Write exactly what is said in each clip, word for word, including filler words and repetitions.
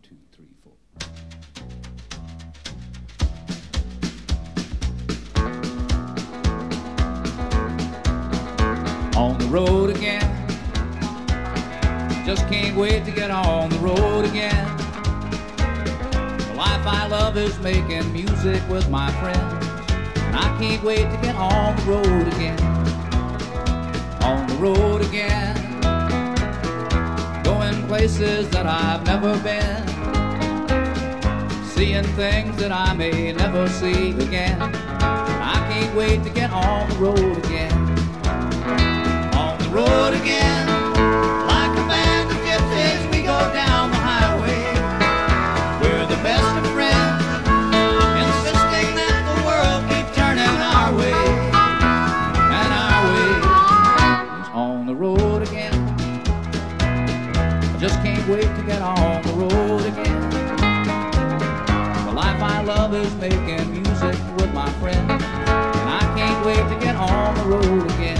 two, three, four. On the road again, just can't wait to get on the road again. The life I love is making music with my friends, and I can't wait to get on the road again. On the road again, going places that I've never been, seeing things that I may never see again. I can't wait to get on the road again. On the road again, like a band of gypsies, we go down the highway. We're the best of friends, insisting that the world keep turning our way. And our way is on the road again. I just can't wait to get on the road again. The life I love is making music with my friends, and I can't wait to get on the road again.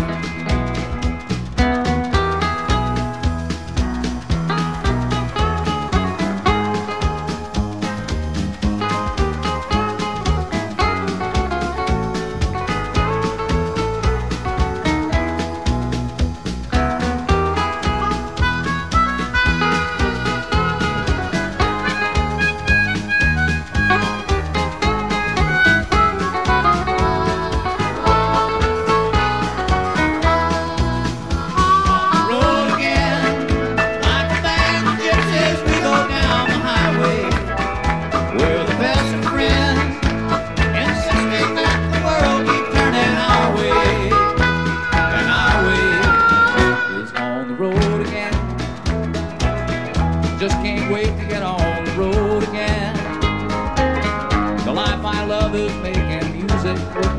Just can't wait to get on the road again. The life I love is making music with